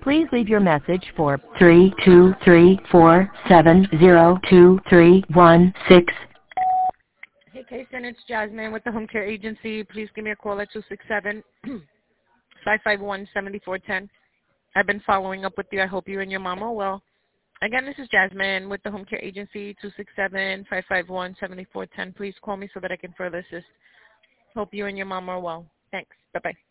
Please leave your message for 32347023116. Hey, Kason, it's Jasmine with the Home Care Agency. Please give me a call at 267-551-7410. I've been following up with you. I hope you and your mom are well. Again, this is Jasmine with the Home Care Agency, 267-551-7410. Please call me so that I can further assist. Hope you and your mom are well. Thanks. Bye-bye.